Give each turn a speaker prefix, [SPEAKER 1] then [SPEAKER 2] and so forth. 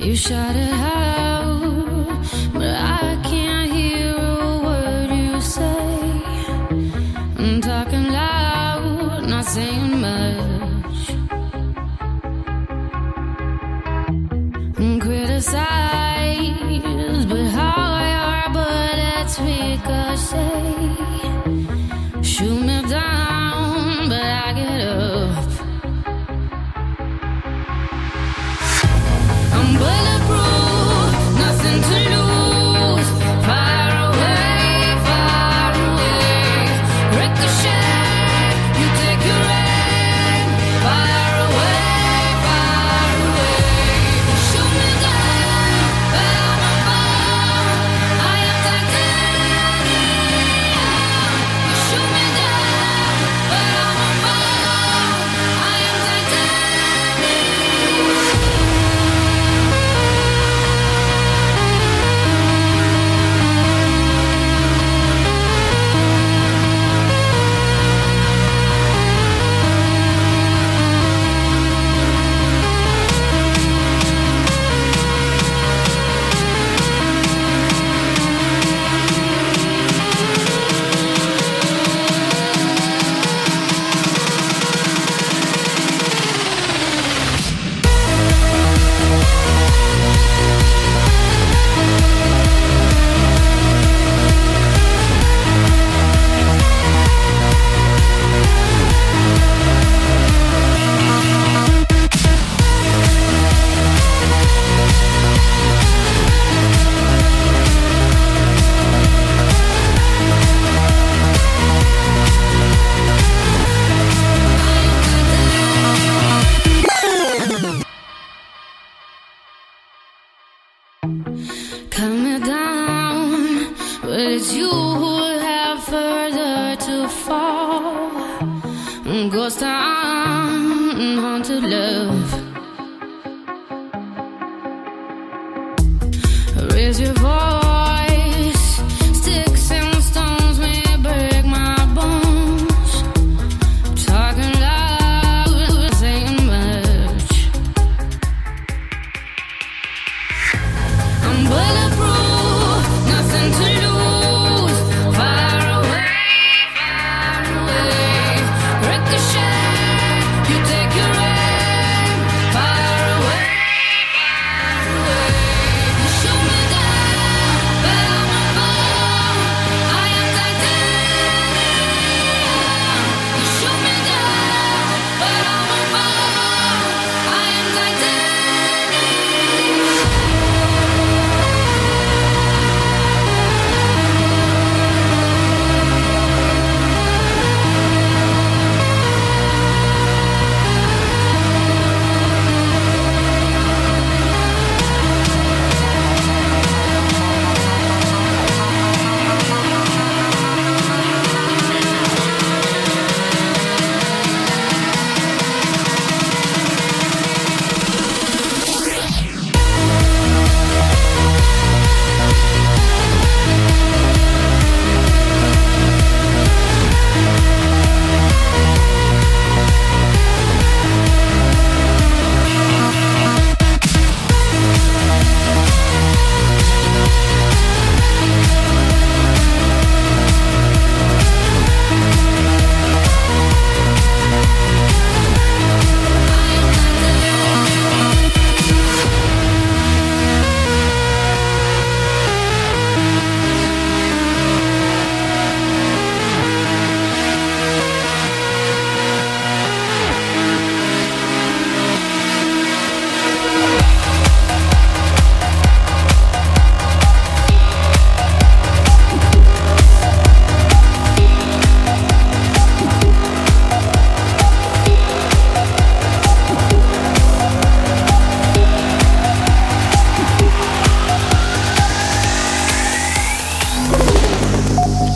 [SPEAKER 1] You shout it out, but I can't hear a word you say. I'm talking loud, not saying much. Criticize, but how your bullets ricochet. Shoot me down, but I get up. I'm bulletproof, nothing to lose. Far away, ricochet. You take your aim. Far away, shoot me down, but I'm a bomb. I am titanium. You shoot me down, but I'm a bomb. I am cut me down, but it's you who have further to fall. Ghost town, haunted love. Raise your voice, sticks and stones may break my bones. Talking loud, saying much. I'm bulletproof.